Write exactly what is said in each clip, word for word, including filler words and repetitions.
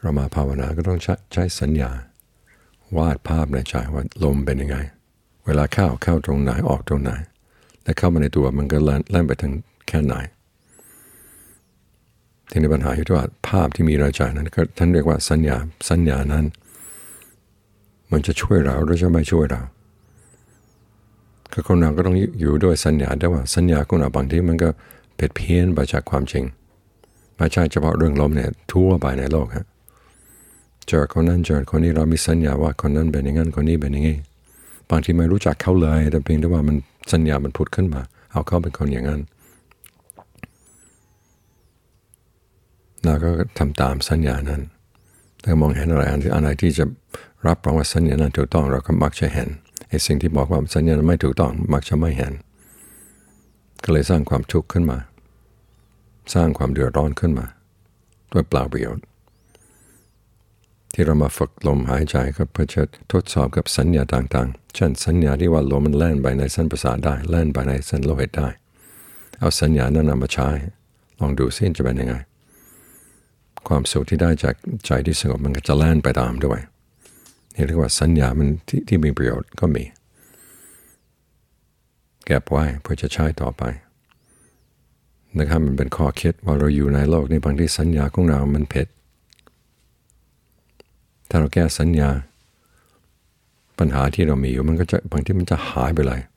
เรามาภาวนาก็ต้องใช้ใช้สัญญาวาดภาพในใจว่าลมเป็นยังไงเวลาเข้าเข้าตรงไหนออกตรงไหนและเข้ามาในตัวมันก็แล่นไปถึงแค่ไหนที่ในปัญหาอยู่ที่ว่าภาพที่มีในใจนั้นก็ท่านเรียกว่าสัญญาสัญญานั้นมันจะช่วยเราหรือจะไม่ช่วยเราก็คนเราก็ต้องอยู่ด้วยสัญญาแต่ว่าสัญญาของเราบางทีมันก็เผิดเพี้ยนไปจากความจริงไม่ใช่เฉพาะเรื่องลมเนี่ยทั่วไปในโลกฮะเจอคนนั้นเจอคนนี้เรามีสัญญาว่าคนนั้นเป็นอย่างนั้นคนนี้เป็นอย่างนี้บางทีไม่รู้จักเขาเลยแต่เพียงแต่ว่ามันสัญญามันผุดขึ้นมาเอาเขาเป็นคนอย่างนั้นเราก็ทำตามสัญญานั้นถ้ามองเห็นอะไรอะไรที่จะรับรองว่าสัญญานั้นถูกต้องเราก็มักจะเห็นไอ้สิ่งที่บอกว่าสัญญานั้นไม่ถูกต้องมักจะไม่เห็นก็เลยสร้างความทุกข์ขึ้นมาสร้างความเดือดร้อนขึ้นมาด้วยเปล่าประโยชน์ที่เรามาฝึกลมหายใจก็เพื่อจะทดสอบกับสัญญาต่างๆเช่นสัญญาที่ว่าลมมันแล่นไปในเส้นประสาทได้แล่นไปในเส้นโลหิตได้เอาสัญญานั้นนำมาใช้ลองดูซิจะเป็นยังไงความสุขที่ได้จากใจที่สงบมันก็จะแล่นไปตามด้วยนี่เรียกว่าสัญญามันที่ที่มีประโยชน์ก็มีเก็บไว้เพื่อจะใช้ต่อไปนะครับมันเป็นข้อคิดว่าเราอยู่ในโลกนี้บางทีสัญญาของเรามันเผ็ดถ้าเราแก้สัญญาปัญหาที่เรามีอยู่มันก็จะบางทีมันจะหายไปเลย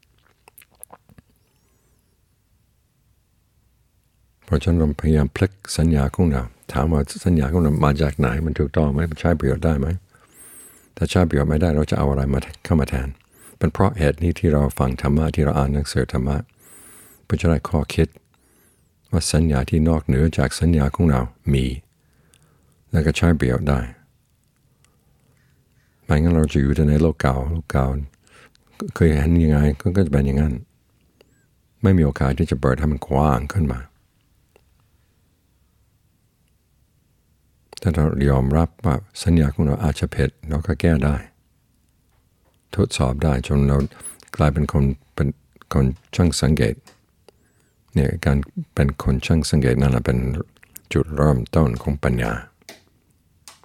เพราะฉะนั้นเราพยายามพลิกสัญญาของเราถามว่าสัญญาของเรามาจากไหนมันถูกต้องไหมมันใช้ประโยชน์ได้ไหมถ้าใช้ประโยชน์ไม่ได้เราจะเอาอะไรมาเข้ามาแทนเป็นเพราะเหตุนี้ที่เราฟังธรรมะที่เราอ่านหนังสือธรรมะเพื่อจะได้ข้อคิดว่าสัญญาที่นอกเหนือจากสัญญาของเรามีแล้วก็ใช้ประโยชน์ได้ไม่งั้นเราจะอยู่ในโลกเก่าโลกเก่าเคยเห็นยังไงก็จะเป็นอย่างนั้นไม่มีโอกาสที่จะเปิดให้มันกว้างขึ้นมาถ้าเรายอมรับว่าสัญญาของเราอาจจะผิดเราก็แก้ได้ทดสอบได้จนเรากลายเป็นคนเป็นคนช่างสังเกตเนี่ยการเป็นคนช่างสังเกตนั่นแหละเป็นจุดเริ่มต้นของปัญญา